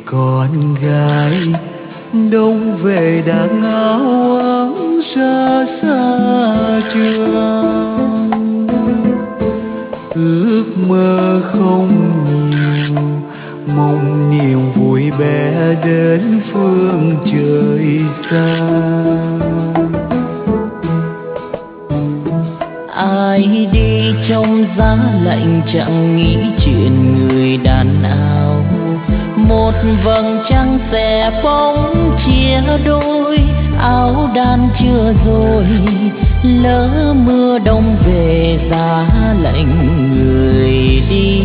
con gái đông về đã ngáo ấm xa xa trường. Ước mơ không nhiều, mong niềm vui bé đến phương trời xa. Ai đi trong giá lạnh chẳng nghĩ chuyện người đàn áo. Một vầng trăng sẽ bóng chia đôi, áo đan chưa rồi lỡ mưa đông về giá lạnh người đi.